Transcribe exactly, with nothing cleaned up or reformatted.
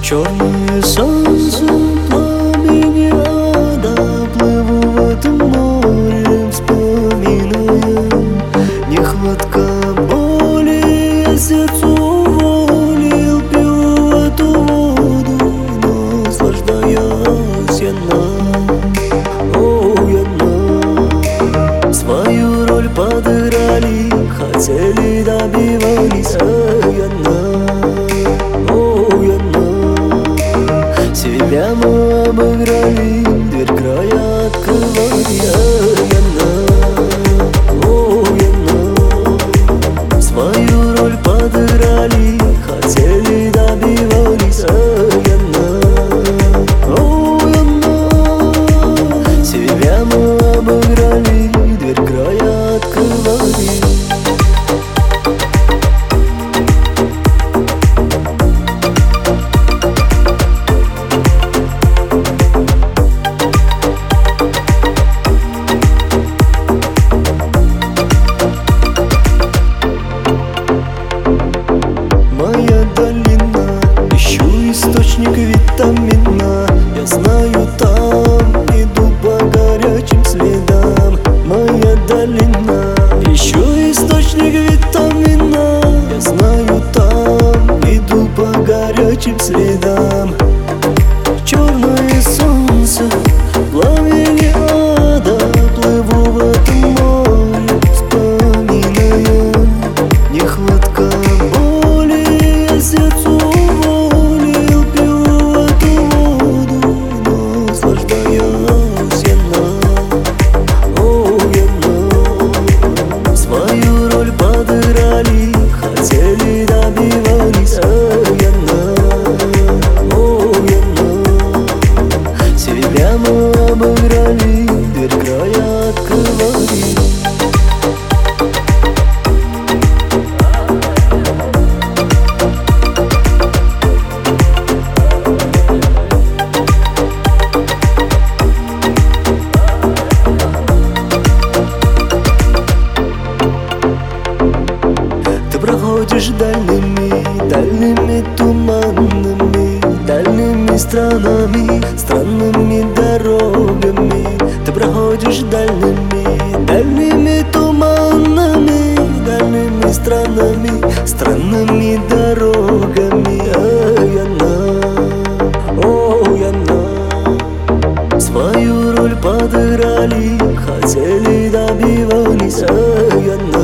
Черное солнце, пламени ада, плыву в этом море, вспоминаем. Нехватка боли, я сердцу уволил, пью эту воду, наслаждаясь я нам, о, я нам. Свою роль подыграли, хотели, добивались, а я нам, о, я нам. Себя мы обыграли, дверь края открывали, а я нам, о, я нам. Свою роль подыграли, хотели, добивались, а я нам, о, я нам. Себя мы обыграли, дверь края открывали. Моя долина, ищу источник витамина. Я знаю, там иду по горячим следам. Моя долина, ищу источник витамина. Я знаю, там иду по горячим следам. Черное солнце, пламени ада, плыву в этом море, вспоминаем. Нехватка сердцу уволил, пью эту воду, наслаждаясь я нам, о, я нам. Свою роль подыграли, хотели, добивались, а я нам, о, я нам. Себя мы обыграли, дверь края открывали. Проходишь дальними, дальними туманами, дальними странами, странными дорогами. Ты проходишь дальними, дальними туманами, дальними странами, странными дорогами. А я нам, о, я нам. Свою роль подыграли, хотели, добивались, а я нам.